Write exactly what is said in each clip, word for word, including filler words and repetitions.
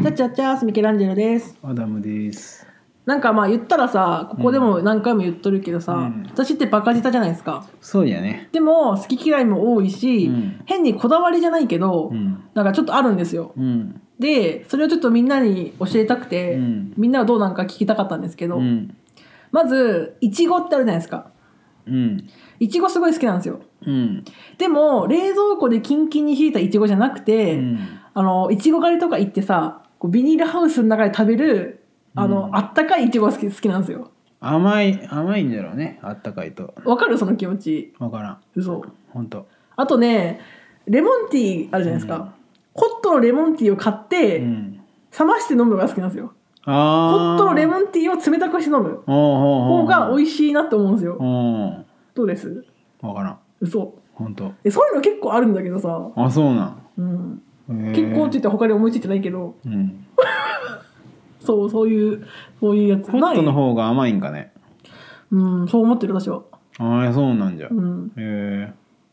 チャッチャッチャースミケランジェロです。 アダムです。 なんかまあ言ったらさ、ここでも何回も言っとるけどさ、うん、私ってバカ舌じゃないですか。 そうやね。 でも好き嫌いも多いし、うん、変にこだわりじゃないけど、うん、なんかちょっとあるんですよ、うん、でそれをちょっとみんなに教えたくて、うん、みんなはどうなんか聞きたかったんですけど、うん、まずいちごってあるじゃないですか。いちごすごい好きなんですよ、うん、でも冷蔵庫でキンキンに冷えたいちごじゃなくて、うん、あのいちご狩りとか行ってさ、こうビニールハウスの中で食べるあの、うん、あったかいいちごが好き、好きなんですよ。 甘い甘いんだろうね、あったかいと。 わかるその気持ち。 わからん。 嘘。 本当。 あとね、レモンティーあるじゃないですか、うん、ホットのレモンティーを買って、うん、冷まして飲むのが好きなんですよ。あホットのレモンティーを冷たくして飲む方が美味しいなって思うんですよ。どうです？ わからん。 嘘。 本当。 え、そういうの結構あるんだけどさ。 あ、そうなん。 うん、結構って言って他に思いついてないけど、うん、そうそういうそういうやつ。 ホットの方が甘いんかね。 うん、そう思ってる私は。 ああ、そうなんじゃ。うん、へ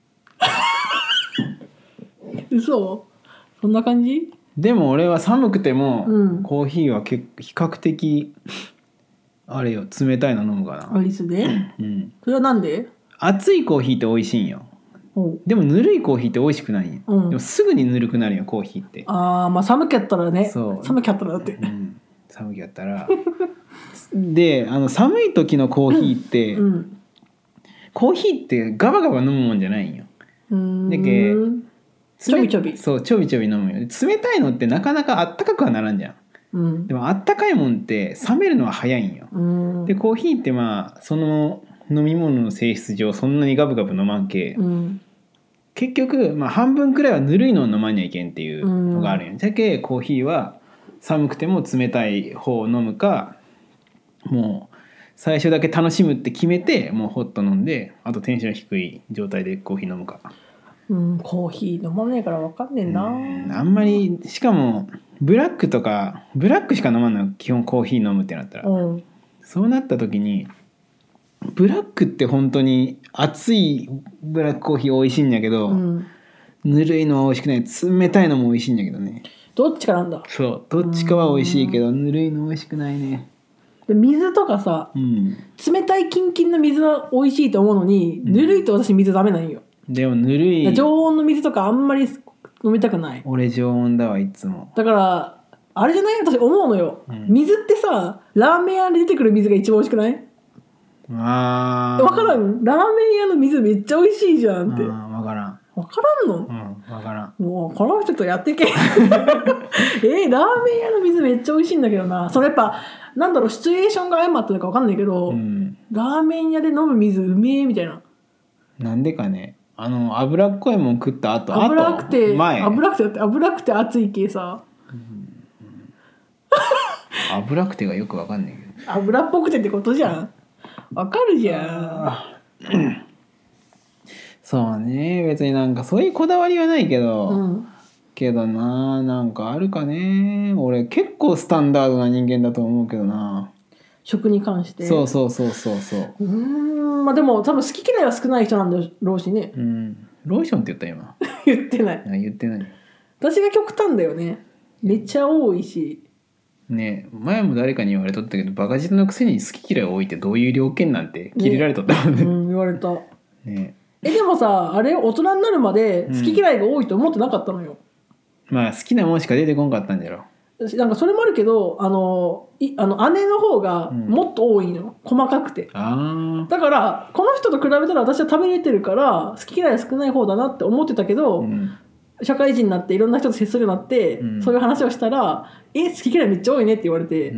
え。嘘？そんな感じ？ でも俺は寒くても、うん、コーヒーはけ比較的あれよ、冷たいの飲むかな。 アリスで、うん、それはなんで？ 熱いコーヒーって美味しいんよ。でもぬるいコーヒーって美味しくないんよ、うん、でもすぐにぬるくなるよコーヒーって。 ああ、まあ寒かったらね。そう寒かったらだって、うん、 寒かったらで、あの寒い時のコーヒーって、うん、コーヒーってガバガバ飲むもんじゃないんよ。だけちょびちょび。 そうちょびちょび飲むよ。冷たいのってなかなかあったかくはならんじゃん、うん、でもあったかいもんって冷めるのは早いんよ。でコーヒーってまあその飲み物の性質上そんなにガブガブ飲まんけ、うん、結局、まあ、半分くらいはぬるいのを飲まにゃいけんっていうのがあるんよ。だけコーヒーは寒くても冷たい方を飲むか、もう最初だけ楽しむって決めてもうホット飲んで、あとテンション低い状態でコーヒー飲むか。 うん、コーヒー飲まないから分かんねえな。 うんあんまり、しかもブラックとかブラックしか飲まんの基本コーヒー飲むってなったら、うん、そうなった時にブラックって本当に熱いブラックコーヒー美味しいんだけど、うん、ぬるいのは美味しくない、冷たいのも美味しいんだけどね。 どっちかなんだ。 そうどっちかは美味しいけどぬるいの美味しくないね。 で水とかさ、うん、冷たいキンキンの水は美味しいと思うのに、うん、ぬるいと私水ダメなんよ。 でもぬるい常温の水とかあんまり飲みたくない。 俺常温だわいつも。 だからあれじゃない、私思うのよ、うん、水ってさラーメン屋で出てくる水が一番美味しくない？あ分からん。ラーメン屋の水めっちゃ美味しいじゃんって。 分からん分からんの？ うん分からん。 もうこの人とやってけえー、ラーメン屋の水めっちゃ美味しいんだけどな。それやっぱなんだろう、シチュエーションが相まってるか分かんないけど、うん、ラーメン屋で飲む水うめえみたいな。なんでかね、あの脂っこいもん食った後、 脂くて前脂くてだって脂くて熱い系さ、うんうん、脂くてがよく分かんないけど脂っぽくてってことじゃん。わかるじゃん。 そうね、別になんかそういうこだわりはないけど、うん、けどな、なんかあるかね。俺結構スタンダードな人間だと思うけどな、 食に関して。 そうそうそうそうそう。 うーん、まあでも多分好き嫌いは少ない人なんだろうしね。 うん、ローションって言った今言ってない。 あ、言ってない。 私が極端だよね。めっちゃ多いしね。前も誰かに言われとったけど、バカ舌のくせに好き嫌い多いってどういう了見なんて切れられとったもんね。 うん、言われた。ね。えでもさ、あれ大人になるまで好き嫌いが多いと思ってなかったのよ。 うん、まあ好きなもんしか出てこんかったんじゃろ。 なんかそれもあるけど、あのいあの姉の方がもっと多いの、うん、細かくて。あだからこの人と比べたら私は食べれてるから好き嫌い少ない方だなって思ってたけど、うん、社会人になっていろんな人と接するようになって、うん、そういう話をしたら「え好き嫌いめっちゃ多いね」って言われて、うん、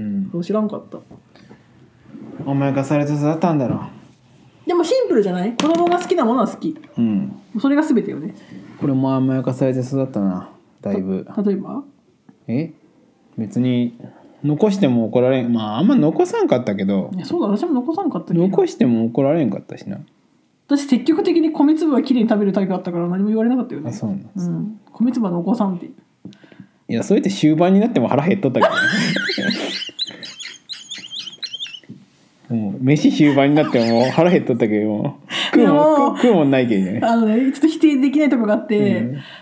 知らんかった。 甘やかされて育ったんだろう。 でもシンプルじゃない？子供が好きなものは好き、うん、それが全てよね。 これも甘やかされて育ったな、だいぶ。 例えばえ別に残しても怒られん。まああんま残さんかったけど。 いやそうだ、私も残さんかったけど。 残しても怒られんかったしな。 私積極的に米粒はきれいに食べるタイプだったから何も言われなかったよね。 あ、そうなんです、うん、 米粒は残さんって。いやそうやって終盤になっても腹減っとったけどねもう飯終盤になっても腹減っとったけども食うもん食うもんないけどね。 あのねちょっと否定できないとこがあって、うん、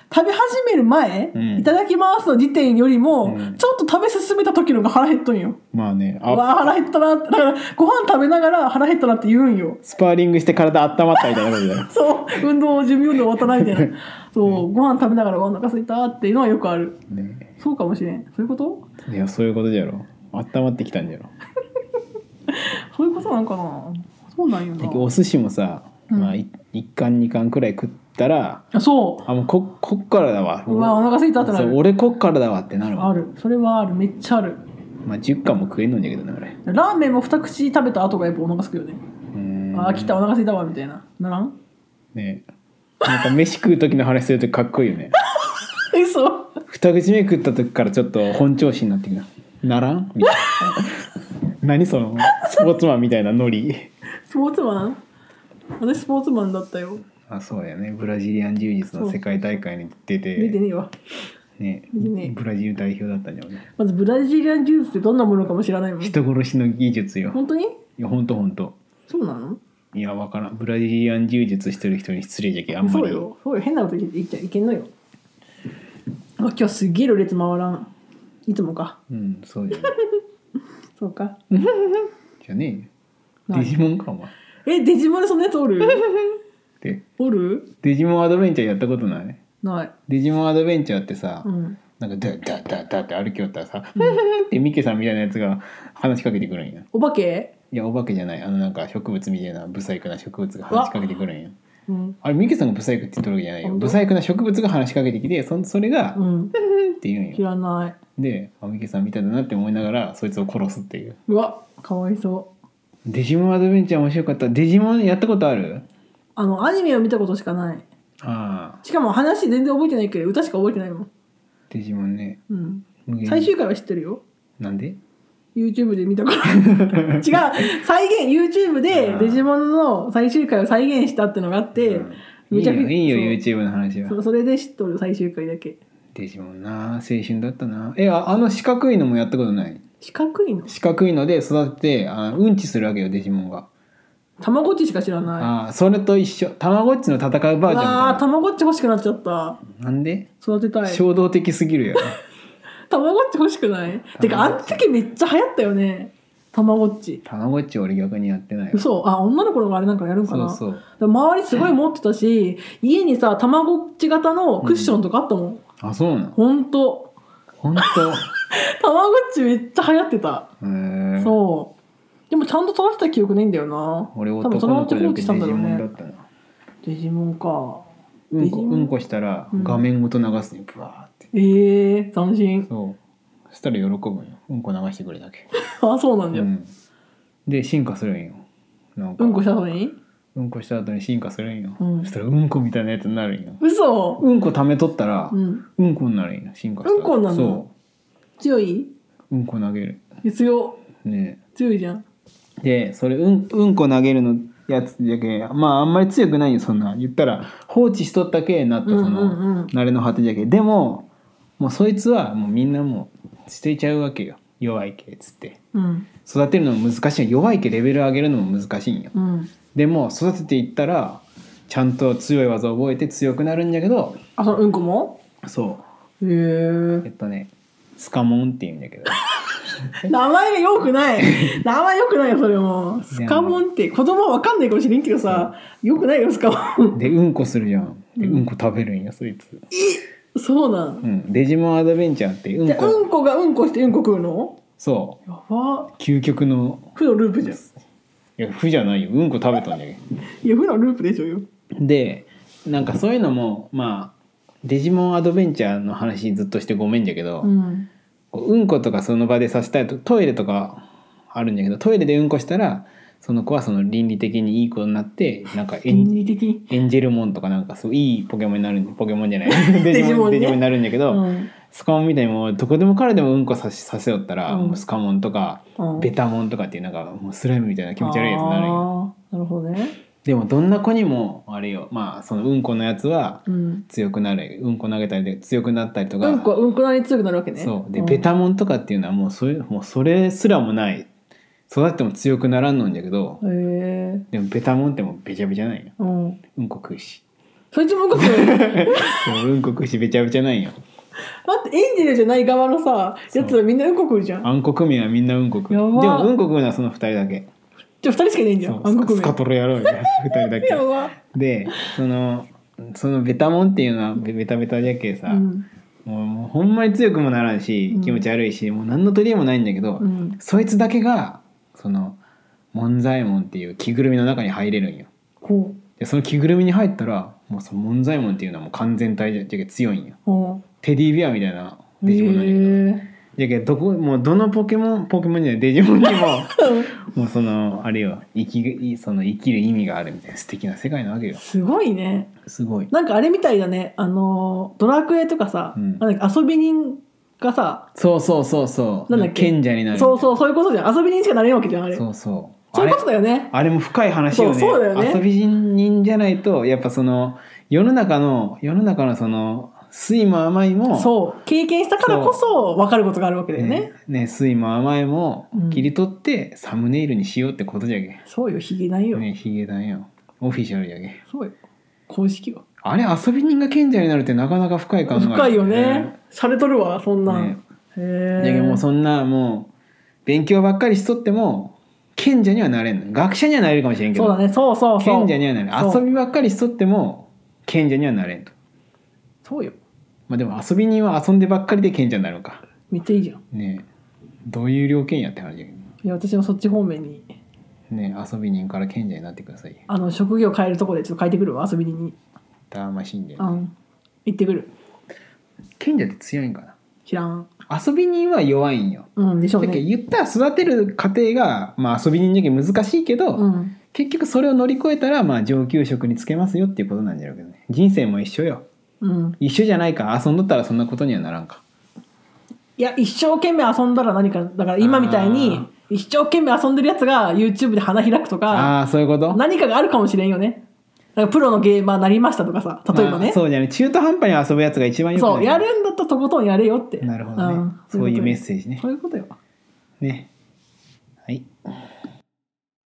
食べ始める前、うん、いただきますの時点よりも、うん、ちょっと食べ進めた時のが腹減っとんよ。 まあね。あわあ腹減ったなって。だからご飯食べながら腹減ったなって言うんよ。 スパーリングして体温まったみたいなことだよ。 そう。運動、準備運動終わったなみたいな。そう。ご飯食べながらお腹空いたっていうのはよくある。ね、そうかもしれん。そういうこと？ いや、そういうことじゃろ。温まってきたんじゃろ。 そういうことなんかな。そうなんよな。 お寿司もさ、まあ、いっ貫に貫くらい食ったら、 あ、そうあもう こ, こっからだわ、 うわお腹空いたってなる。 そう俺こっからだわってなる。 ある、それはある、めっちゃある。 まあじゅっ貫も食えんのんだけどね俺。 ラーメンもに口食べた後がやっぱお腹すくよね。あ来たお腹空いたわみたいな。ならんねえ、なんか飯食う時の話するとかっこいいよね。 嘘。 二口目食った時からちょっと本調子になってくる。ならんみたいな。何そのスポーツマンみたいなノリ。 スポーツマン？私スポーツマンだったよ。 あ、そうやね。ブラジリアン柔術の世界大会に出て出てねえわね、ねブラジル代表だったんじゃんね。 まずブラジリアン柔術ってどんなものかも知らないもん。 人殺しの技術よ。 本当に？いや本当本当。 そうなの？ いやわからん。ブラジリアン柔術してる人に失礼じゃけあんまり。 そうよ。そうよ。変なこと言っちゃいけんのよ。あ今日すげえろれつ回らん。いつもか。 うんそうじゃね。 そうか。 じゃねえ。デジモンかお前。 えデジモンでそんなやつおる？ でおる？ デジモンアドベンチャーやったことない？ ない。 デジモンアドベンチャーってさ、うん、なんかダッダッダッダッって歩きよったらさ、うん、ってミケさんみたいなやつが話しかけてくるんや。 お化け？ いやお化けじゃない。あのなんか植物みたいなブサイクな植物が話しかけてくるんや。うん、あれミケさんがブサイクって言ってるわけじゃないよ。ブサイクな植物が話しかけてきて そ, それが、うん、って言うんよ。 知らない。 であミケさんみたいだなって思いながらそいつを殺すっていう。 うわかわいそう。 デジモンアドベンチャー面白かった。デジモンやったことある？ あのアニメを見たことしかない。ああ。しかも話全然覚えてないけど歌しか覚えてないもん。 デジモンね。 うん。最終回は知ってるよ。 なんで？ YouTube で見たから違う再現 YouTube でデジモンの最終回を再現したってのがあって、うん、 めちゃくちゃいいよ、いいよ YouTube の話は。 そ, それで知っとる最終回だけ。 デジモンな青春だったな。え あ, あの四角いのもやったことない？ 四角いの？ 四角いので育ててあうんちするわけよデジモンが。 たまごっちしか知らない。 あそれと一緒。たまごっちの戦うバージョンみたいな。 あたまごっち欲しくなっちゃった。 なんで？ 育てたい。 衝動的すぎるよたまごっち欲しくない？てかあの時めっちゃ流行ったよねたまごっち。 たまごっち俺逆にやってないよ。 嘘。あ女の子があれなんかやるんかな。 そうそう。周りすごい持ってたし家にさたまごっち型のクッションとかあったもん、うん、 あそうなの？ ほんとほんとたまごっちめっちゃ流行ってた。へーそうでもちゃんと育てた記憶ないんだよな。 俺男の子だけデジモンだったな。 デジモンか。 うんこ、うんこしたら画面ごと流すね、ブワーって。 ええー、斬新。 そうそしたら喜ぶんよ。うんこ流してくれだけあそうなんだよ、うん、 で進化するんよ。 なんかうんこした後にうんこした後に進化するんよ、うん、そしたらうんこみたいなやつになるんよ。 嘘。 うんこ溜めとったら、うん、うんこになるんよ。進化したらうんこになるの？そう強い？ うんこ投げる。 強ね強いじゃん。 でそれうん、うんこ投げるのやつじゃけまああんまり強くないよ。そんな言ったら放置しとったけなったその慣れの果てじゃけ、でももうそいつはもうみんなもう捨てちゃうわけよ。弱いけっつって、うん、育てるのも難しい。弱いけレベル上げるのも難しいんよ、うん、でも育てていったらちゃんと強い技を覚えて強くなるんだけど。 あそのうんこも？ そうへえ。 えっとねスカモンって言うんだけど名前がよくない名前よくないよそれも。スカモンって子供は分かんないかもしれんけどさよくないよスカモンでうんこするじゃん。でうんこ食べるんやそいつ。えそうなん、うん、デジモンアドベンチャーってうんこ、じゃうんこがうんこしてうんこ食うの？そうやば究極の負のループじゃん。いや負じゃないようんこ食べたんだけどいや負のループでしょよ。でなんかそういうのもまあデジモンアドベンチャーの話ずっとしてごめんじゃけど、うんうんことかその場でさせたいとトイレとかあるんだけどトイレでうんこしたらその子はその倫理的にいい子になってなんかエン倫理的エンジェルモンとかなんかそういいポケモンになるポケモンじゃないデジモン、ね、デジモンになるんだけど、うん、スカモンみたいにもうどこでも彼でもうんこさせ、させよったら、うん、もうスカモンとか、うん、ベタモンとかっていうなんかもうスライムみたいな気持ち悪いやつになるんよ。なるほどね。でもどんな子にもあれよまあそのうんこのやつは強くなる、うん、うんこ投げたりで強くなったりとかうんこうんこなり強くなるわけね。そうで、うん、ベタモンとかっていうのはもうそれもうそれすらもない育っても強くならんのんだけど、へでもベタモンってもうべちゃべちゃないよ、うん、うんこ食うしそいつもうんこくるうんこくしべちゃべちゃないよ。 待ってエンジェルじゃない側のさやつはみんなうんこくるじゃん。 暗黒面はみんなうんこくる。でもうんこくるのはそのふたりだけ。 じゃあふたりしかいないんじゃん。暗黒面スカトロやろうみたいなふたりだけ。 やばでそのそのベタモンっていうのはベタベタじゃけさ、うん、もうもうほんまに強くもならんし気持ち悪いし、うん、もう何の取り柄もないんだけど、うん、そいつだけがその門左衛門っていう着ぐるみの中に入れるんよ。ほうでその着ぐるみに入ったらもうその門左衛門っていうのはもう完全体じゃけ強いんよ。ほうテディベアみたいなデジモンなんだけど、えーじゃけどこもうどのポケモンポケモンじゃないデジモンにももうそのあれよ生きその生きる意味があるみたいな素敵な世界なわけよ。 すごいね。 すごい。 なんかあれみたいだね。あのドラクエとかさ、うん、なんだっけ遊び人がさ、 そうそうそうそうなんだっけ賢者になる。 そうそうそういうことじゃん。遊び人しかなれんわけじゃんあれ。そうそうそういうことだよね。 あれも深い話よね。 そうそうだよね。 遊び人じゃないとやっぱその世の中の世の中のその酸いも甘いもそう経験したからこそ分かることがあるわけだよね。 ね、ね酸いも甘いも切り取ってサムネイルにしようってことじゃけ、うん、 そうよヒゲなんよ。 ねヒゲなんよオフィシャルじゃけ。 そうよ公式よ。 あれ遊び人が賢者になるってなかなか深い考え、ね、 深いよね。されとるわそんな、ね、 へえ。じゃけもうそんなもう勉強ばっかりしとっても賢者にはなれんの。学者にはなれるかもしれんけどそうだねそうそうそう賢者にはなれん。遊びばっかりしとっても賢者にはなれんと。 そうよ。 まあでも遊び人は遊んでばっかりで賢者になるのか。 めっちゃいいじゃん。 ねえどういう料件やって話だけど。 いや私もそっち方面に。 ねえ遊び人から賢者になってください。 あの職業変えるとこでちょっと変えてくるわ遊び人に。 魂信玄、 ね。うん。行ってくる。 賢者って強いんかな。 知らん。 遊び人は弱いんよ。 うんでしょうね。 だけど言ったら育てる過程がまあ遊び人じゃけ難しいけど、うん、結局それを乗り越えたらまあ上級職につけますよっていうことなんじゃないけどね。人生も一緒よ。うん、一緒じゃないか。遊んどったらそんなことにはならんか。 いや一生懸命遊んだら何かだから今みたいに一生懸命遊んでるやつが YouTube で花開くとかあそういうこと何かがあるかもしれんよね。だからプロのゲーマーになりましたとかさ例えばね、まあ、 そうじゃね中途半端に遊ぶやつが一番よくない。 そうやるんだったらとことんやれよって。 なるほどね、うん、そういうメッセージね。 そういうことよね。はい。